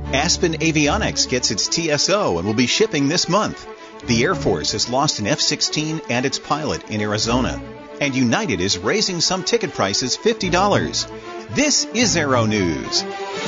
Aspen Avionics gets its TSO and will be shipping this month. The Air Force has lost an F-16 and its pilot in Arizona. And United is raising some ticket prices $50. This is Aero News.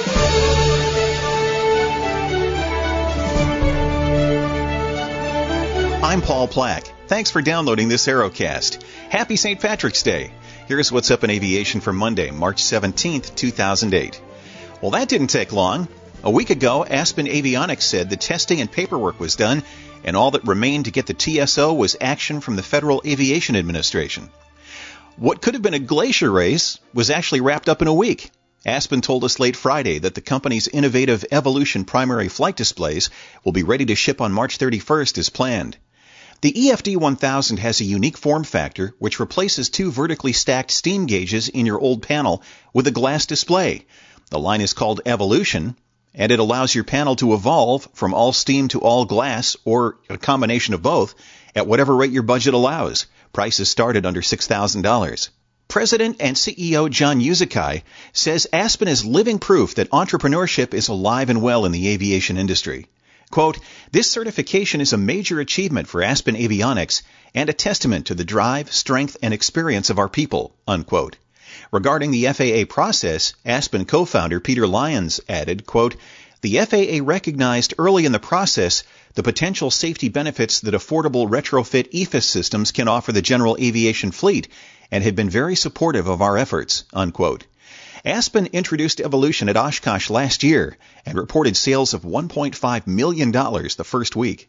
I'm Paul Plack. Thanks for downloading this Aerocast. Happy St. Patrick's Day. Here's what's up in aviation for Monday, March 17th, 2008. Well, that didn't take long. A week ago, Aspen Avionics said the testing and paperwork was done, and all that remained to get the TSO was action from the Federal Aviation Administration. What could have been a glacier race was actually wrapped up in a week. Aspen told us late Friday that the company's innovative Evolution primary flight displays will be ready to ship on March 31st as planned. The EFD 1000 has a unique form factor which replaces two vertically stacked steam gauges in your old panel with a glass display. The line is called Evolution, and it allows your panel to evolve from all steam to all glass, or a combination of both, at whatever rate your budget allows. Prices start at under $6,000. President and CEO John Uzikai says Aspen is living proof that entrepreneurship is alive and well in the aviation industry. Quote, "This certification is a major achievement for Aspen Avionics and a testament to the drive, strength, and experience of our people," unquote. Regarding the FAA process, Aspen co-founder Peter Lyons added, quote, "The FAA recognized early in the process the potential safety benefits that affordable retrofit EFIS systems can offer the general aviation fleet and had been very supportive of our efforts," unquote. Aspen introduced Evolution at Oshkosh last year and reported sales of $1.5 million the first week.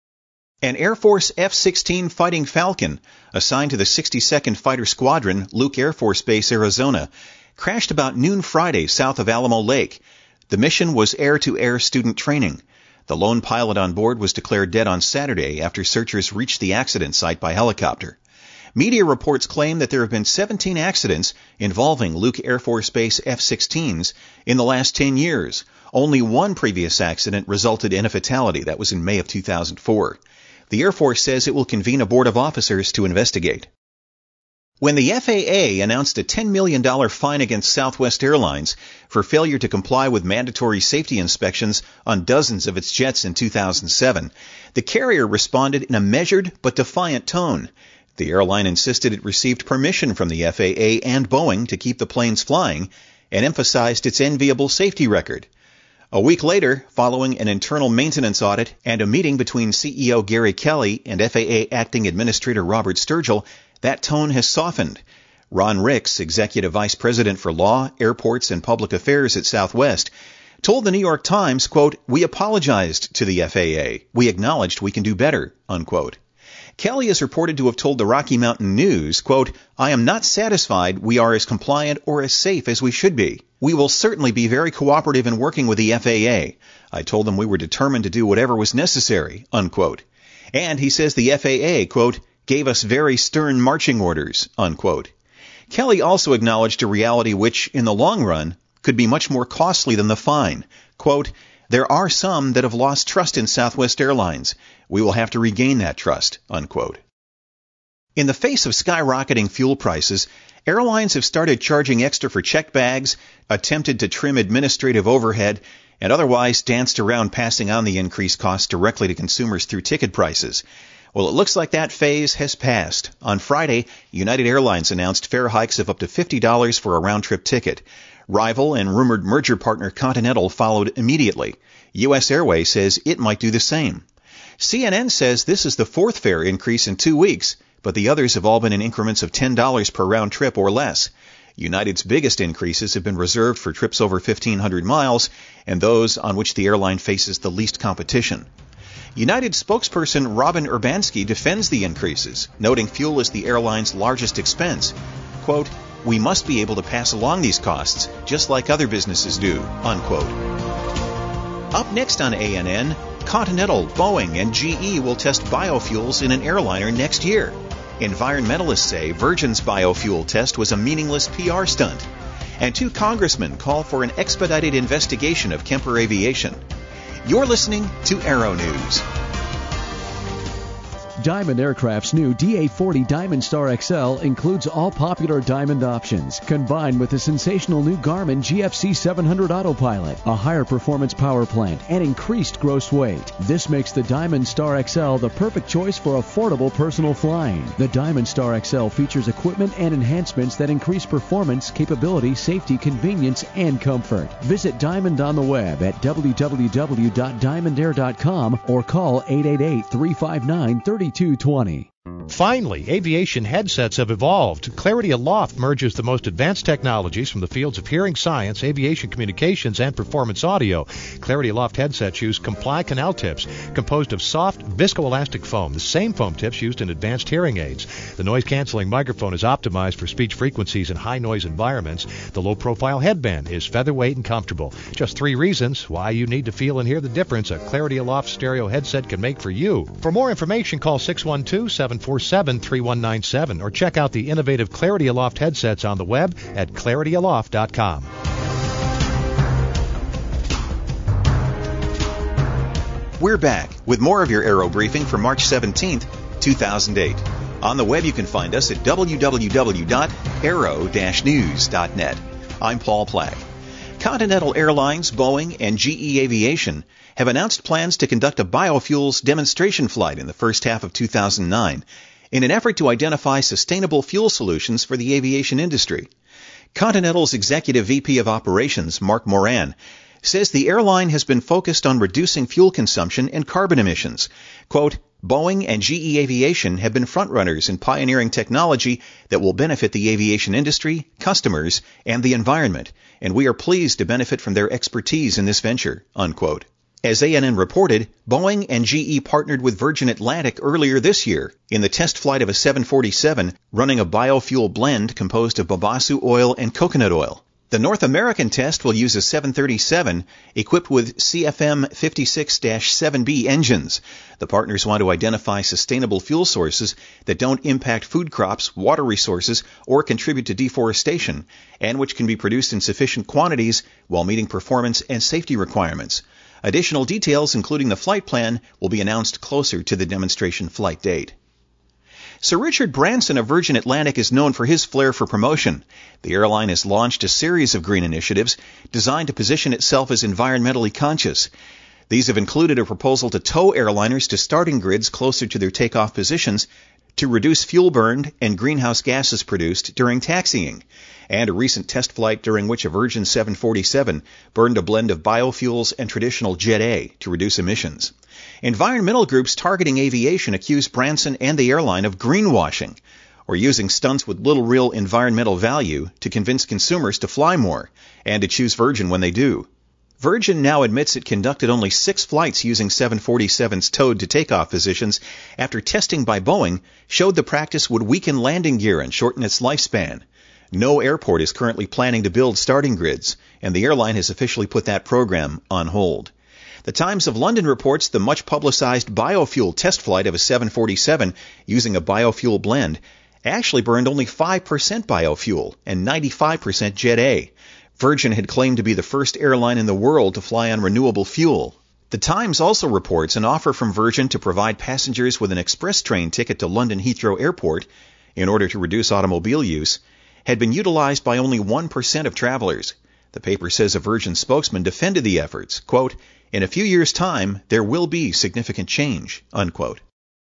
An Air Force F-16 Fighting Falcon, assigned to the 62nd Fighter Squadron, Luke Air Force Base, Arizona, crashed about noon Friday south of Alamo Lake. The mission was air-to-air student training. The lone pilot on board was declared dead on Saturday after searchers reached the accident site by helicopter. Media reports claim that there have been 17 accidents involving Luke Air Force Base F-16s in the last 10 years. Only one previous accident resulted in a fatality. That was in May of 2004. The Air Force says it will convene a board of officers to investigate. When the FAA announced a $10 million fine against Southwest Airlines for failure to comply with mandatory safety inspections on dozens of its jets in 2007, the carrier responded in a measured but defiant tone. The airline insisted it received permission from the FAA and Boeing to keep the planes flying and emphasized its enviable safety record. A week later, following an internal maintenance audit and a meeting between CEO Gary Kelly and FAA Acting Administrator Robert Sturgill, that tone has softened. Ron Ricks, Executive Vice President for Law, Airports, and Public Affairs at Southwest, told the New York Times, quote, "We apologized to the FAA. We acknowledged we can do better," unquote. Kelly is reported to have told the Rocky Mountain News, quote, "I am not satisfied we are as compliant or as safe as we should be. We will certainly be very cooperative in working with the FAA. I told them we were determined to do whatever was necessary," unquote. And he says the FAA, quote, "gave us very stern marching orders," unquote. Kelly also acknowledged a reality which, in the long run, could be much more costly than the fine. Quote, "There are some that have lost trust in Southwest Airlines. We will have to regain that trust," unquote. In the face of skyrocketing fuel prices, airlines have started charging extra for checked bags, attempted to trim administrative overhead, and otherwise danced around passing on the increased costs directly to consumers through ticket prices. Well, it looks like that phase has passed. On Friday, United Airlines announced fare hikes of up to $50 for a round-trip ticket. Rival and rumored merger partner Continental followed immediately. U.S. Airways says it might do the same. CNN says this is the fourth fare increase in 2 weeks, but the others have all been in increments of $10 per round trip or less. United's biggest increases have been reserved for trips over 1,500 miles and those on which the airline faces the least competition. United spokesperson Robin Urbanski defends the increases, noting fuel is the airline's largest expense. Quote, "We must be able to pass along these costs, just like other businesses do," unquote. Up next on ANN, Continental, Boeing, and GE will test biofuels in an airliner next year. Environmentalists say Virgin's biofuel test was a meaningless PR stunt. And 2 congressmen call for an expedited investigation of Kemper Aviation. You're listening to Aero News. Diamond Aircraft's new DA-40 Diamond Star XL includes all popular Diamond options, combined with the sensational new Garmin GFC 700 Autopilot, a higher performance power plant, and increased gross weight. This makes the Diamond Star XL the perfect choice for affordable personal flying. The Diamond Star XL features equipment and enhancements that increase performance, capability, safety, convenience, and comfort. Visit Diamond on the web at www.diamondair.com or call 888-359-3220. Finally, aviation headsets have evolved. Clarity Aloft merges the most advanced technologies from the fields of hearing science, aviation communications, and performance audio. Clarity Aloft headsets use Comply canal tips composed of soft, viscoelastic foam, the same foam tips used in advanced hearing aids. The noise-canceling microphone is optimized for speech frequencies in high-noise environments. The low-profile headband is featherweight and comfortable. Just 3 reasons why you need to feel and hear the difference a Clarity Aloft stereo headset can make for you. For more information, call 612-747-3197 or check out the innovative Clarity Aloft headsets on the web at clarityaloft.com. We're back with more of your Aero Briefing for March 17th, 2008. On the web, you can find us at www.aero-news.net. I'm Paul Plack. Continental Airlines, Boeing, and GE Aviation have announced plans to conduct a biofuels demonstration flight in the first half of 2009 in an effort to identify sustainable fuel solutions for the aviation industry. Continental's Executive VP of Operations, Mark Moran, says the airline has been focused on reducing fuel consumption and carbon emissions. Quote, Boeing and GE Aviation have been frontrunners in pioneering technology that will benefit the aviation industry, customers, and the environment, and we are pleased to benefit from their expertise in this venture, unquote. As ANN reported, Boeing and GE partnered with Virgin Atlantic earlier this year in the test flight of a 747 running a biofuel blend composed of babassu oil and coconut oil. The North American test will use a 737 equipped with CFM56-7B engines. The partners want to identify sustainable fuel sources that don't impact food crops, water resources, or contribute to deforestation, and which can be produced in sufficient quantities while meeting performance and safety requirements. Additional details, including the flight plan, will be announced closer to the demonstration flight date. Sir Richard Branson of Virgin Atlantic is known for his flair for promotion. The airline has launched a series of green initiatives designed to position itself as environmentally conscious. These have included a proposal to tow airliners to starting grids closer to their takeoff positions to reduce fuel burned and greenhouse gases produced during taxiing, and a recent test flight during which a Virgin 747 burned a blend of biofuels and traditional Jet A to reduce emissions. Environmental groups targeting aviation accuse Branson and the airline of greenwashing, or using stunts with little real environmental value to convince consumers to fly more and to choose Virgin when they do. Virgin now admits it conducted only 6 flights using 747's towed to takeoff positions after testing by Boeing showed the practice would weaken landing gear and shorten its lifespan. No airport is currently planning to build starting grids, and the airline has officially put that program on hold. The Times of London reports the much-publicized biofuel test flight of a 747 using a biofuel blend actually burned only 5% biofuel and 95% Jet A. Virgin had claimed to be the first airline in the world to fly on renewable fuel. The Times also reports an offer from Virgin to provide passengers with an express train ticket to London Heathrow Airport in order to reduce automobile use had been utilized by only 1% of travelers. The paper says a Virgin spokesman defended the efforts. Quote, in a few years' time, there will be significant change, unquote.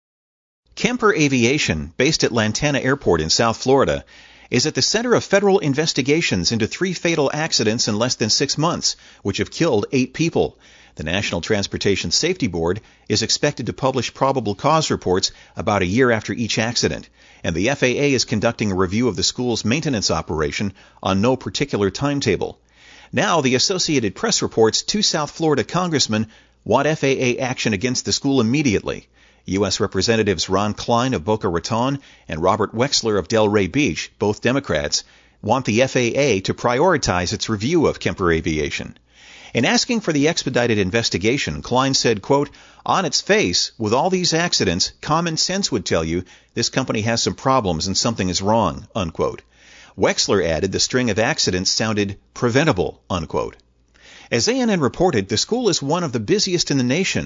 Kemper Aviation, based at Lantana Airport in South Florida, is at the center of federal investigations into 3 fatal accidents in less than 6 months, which have killed 8 people. The National Transportation Safety Board is expected to publish probable cause reports about a year after each accident, and the FAA is conducting a review of the school's maintenance operation on no particular timetable. Now, the Associated Press reports 2 South Florida congressmen want FAA action against the school immediately. U.S. Representatives Ron Klein of Boca Raton and Robert Wexler of Delray Beach, both Democrats, want the FAA to prioritize its review of Kemper Aviation. In asking for the expedited investigation, Klein said, quote, on its face, with all these accidents, common sense would tell you this company has some problems and something is wrong, unquote. Wexler added the string of accidents sounded preventable, unquote. As ANN reported, the school is one of the busiest in the nation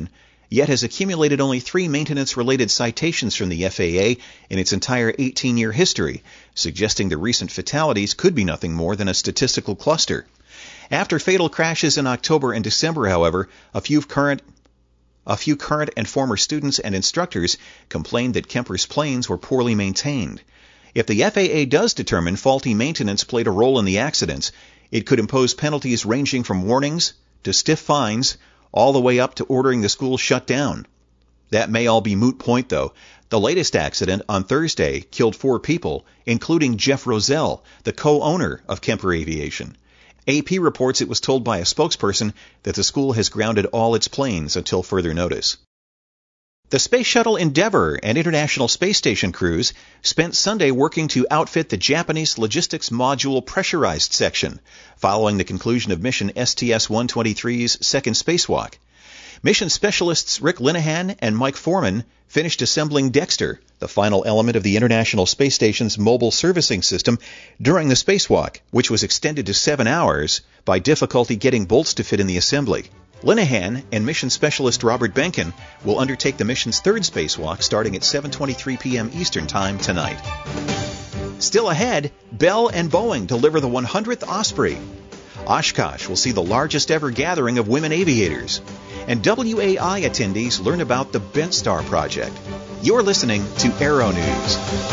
yet has accumulated only 3 maintenance-related citations from the FAA in its entire 18-year history, suggesting the recent fatalities could be nothing more than a statistical cluster. After fatal crashes in October and December, however, a few current and former students and instructors complained that Kemper's planes were poorly maintained. If the FAA does determine faulty maintenance played a role in the accidents, it could impose penalties ranging from warnings to stiff fines, all the way up to ordering the school shut down. That may all be moot point, though. The latest accident on Thursday killed 4 people, including Jeff Roselle, the co-owner of Kemper Aviation. AP reports it was told by a spokesperson that the school has grounded all its planes until further notice. The Space Shuttle Endeavour and International Space Station crews spent Sunday working to outfit the Japanese Logistics Module pressurized section, following the conclusion of mission STS-123's second spacewalk. Mission specialists Rick Linehan and Mike Foreman finished assembling Dexter, the final element of the International Space Station's mobile servicing system, during the spacewalk, which was extended to 7 hours by difficulty getting bolts to fit in the assembly. Linehan and mission specialist Robert Benkin will undertake the mission's 3rd spacewalk starting at 7:23 p.m. Eastern Time tonight. Still ahead, Bell and Boeing deliver the 100th Osprey. Oshkosh will see the largest ever gathering of women aviators. And WAI attendees learn about the Bent Star Project. You're listening to Aero News.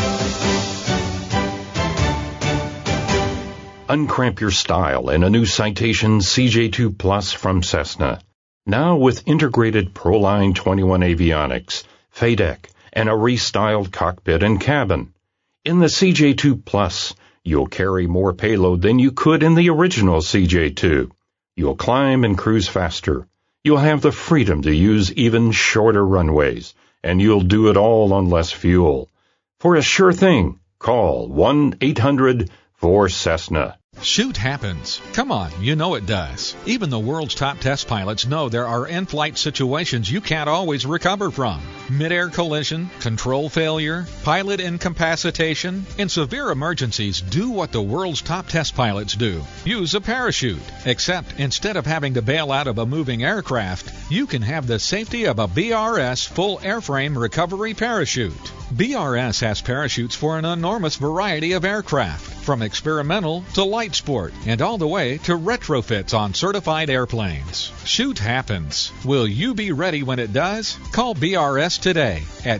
Uncramp your style in a new Citation CJ2 Plus from Cessna. Now with integrated Proline 21 avionics, FADEC, and a restyled cockpit and cabin. In the CJ2 Plus, you'll carry more payload than you could in the original CJ2. You'll climb and cruise faster. You'll have the freedom to use even shorter runways, and you'll do it all on less fuel. For a sure thing, call 1-800-4Cessna. Shoot happens. Come on, you know it does. Even the world's top test pilots know there are in-flight situations you can't always recover from. Mid-air collision, control failure, pilot incapacitation. In severe emergencies, do what the world's top test pilots do. Use a parachute. Except instead of having to bail out of a moving aircraft, you can have the safety of a BRS full airframe recovery parachute. BRS has parachutes for an enormous variety of aircraft, from experimental to light sport, and all the way to retrofits on certified airplanes. Shoot happens. Will you be ready when it does? Call BRS today at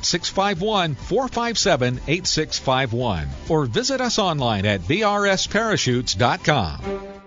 651-457-8651 or visit us online at brsparachutes.com.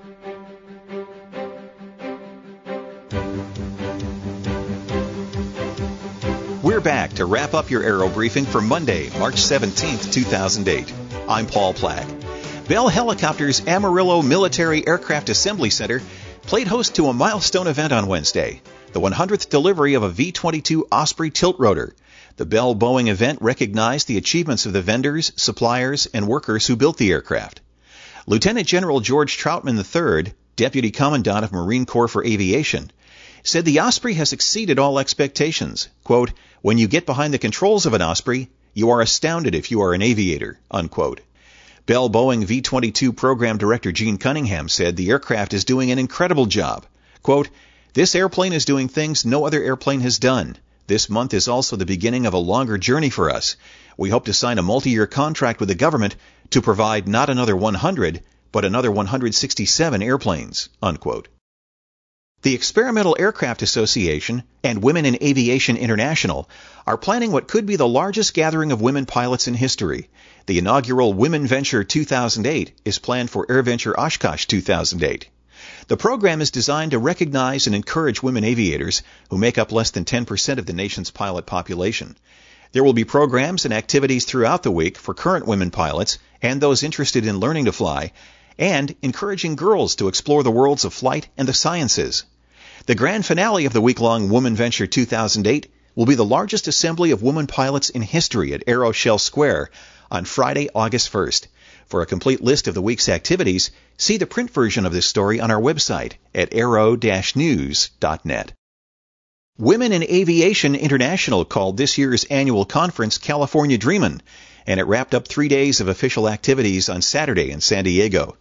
We're back to wrap up your Aero Briefing for Monday, March 17th, 2008. I'm Paul Plack. Bell Helicopter's Amarillo Military Aircraft Assembly Center played host to a milestone event on Wednesday, the 100th delivery of a V-22 Osprey tiltrotor. The Bell-Boeing event recognized the achievements of the vendors, suppliers, and workers who built the aircraft. Lieutenant General George Troutman III, Deputy Commandant of Marine Corps for Aviation, said the Osprey has exceeded all expectations. Quote, "When you get behind the controls of an Osprey, you are astounded if you are an aviator," unquote. Bell-Boeing V-22 Program Director Gene Cunningham said the aircraft is doing an incredible job. Quote, "This airplane is doing things no other airplane has done. This month is also the beginning of a longer journey for us. We hope to sign a multi-year contract with the government to provide not another 100, but another 167 airplanes," unquote. The Experimental Aircraft Association and Women in Aviation International are planning what could be the largest gathering of women pilots in history. The inaugural Women Venture 2008 is planned for AirVenture Oshkosh 2008. The program is designed to recognize and encourage women aviators who make up less than 10% of the nation's pilot population. There will be programs and activities throughout the week for current women pilots and those interested in learning to fly, and encouraging girls to explore the worlds of flight and the sciences. The grand finale of the week-long Women Venture 2008 will be the largest assembly of women pilots in history at Aeroshell Square on Friday, August 1st. For a complete list of the week's activities, see the print version of this story on our website at aero-news.net. Women in Aviation International called this year's annual conference California Dreamin', and it wrapped up 3 days of official activities on Saturday in San Diego.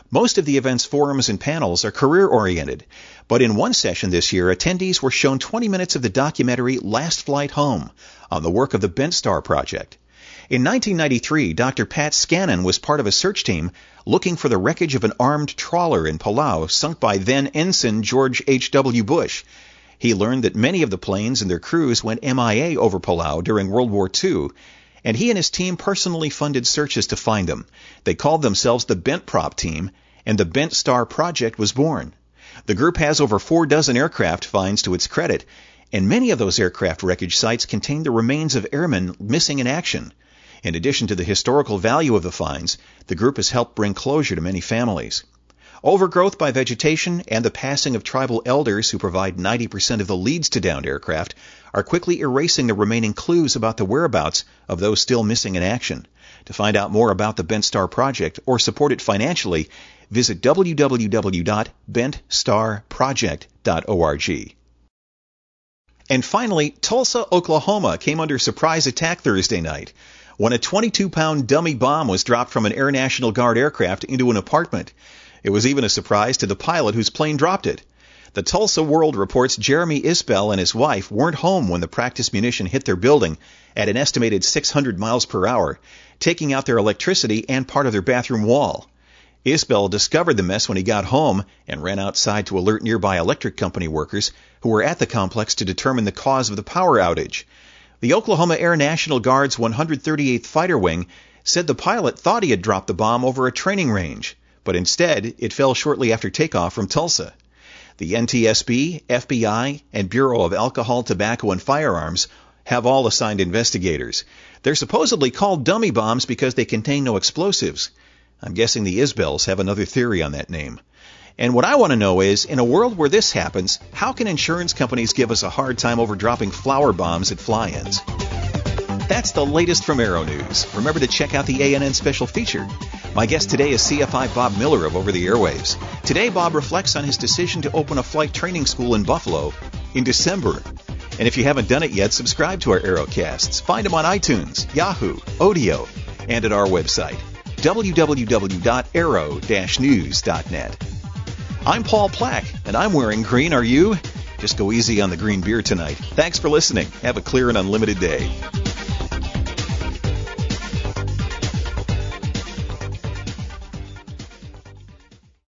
Most of the event's forums and panels are career-oriented, but in one session this year, attendees were shown 20 minutes of the documentary Last Flight Home on the work of the Bent Star Project. In 1993, Dr. Pat Scannon was part of a search team looking for the wreckage of an armed trawler in Palau sunk by then Ensign George H.W. Bush. He learned that many of the planes and their crews went MIA over Palau during World War II, and he and his team personally funded searches to find them. They called themselves the Bent Prop Team, and the Bent Star Project was born. The group has over 4 dozen aircraft finds to its credit, and many of those aircraft wreckage sites contain the remains of airmen missing in action. In addition to the historical value of the finds, the group has helped bring closure to many families. Overgrowth by vegetation and the passing of tribal elders who provide 90% of the leads to downed aircraft are quickly erasing the remaining clues about the whereabouts of those still missing in action. To find out more about the Bent Star Project or support it financially, visit www.bentstarproject.org. And finally, Tulsa, Oklahoma came under surprise attack Thursday night when a 22-pound dummy bomb was dropped from an Air National Guard aircraft into an apartment. It was even a surprise to the pilot whose plane dropped it. The Tulsa World reports Jeremy Isbell and his wife weren't home when the practice munition hit their building at an estimated 600 miles per hour, taking out their electricity and part of their bathroom wall. Isbell discovered the mess when he got home and ran outside to alert nearby electric company workers who were at the complex to determine the cause of the power outage. The Oklahoma Air National Guard's 138th Fighter Wing said the pilot thought he had dropped the bomb over a training range, but instead it fell shortly after takeoff from Tulsa. The NTSB, FBI, and Bureau of Alcohol, Tobacco, and Firearms have all assigned investigators. They're supposedly called dummy bombs because they contain no explosives. I'm guessing the Isbells have another theory on that name. And what I want to know is, in a world where this happens, how can insurance companies give us a hard time over dropping flower bombs at fly-ins? That's the latest from Aero News. Remember to check out the ANN special feature. My guest today is CFI Bob Miller of Over the Airwaves. Today, Bob reflects on his decision to open a flight training school in Buffalo in December. And if you haven't done it yet, subscribe to our Aerocasts. Find them on iTunes, Yahoo, Odeo, and at our website, www.aero-news.net. I'm Paul Plack, and I'm wearing green. Are you? Just go easy on the green beer tonight. Thanks for listening. Have a clear and unlimited day.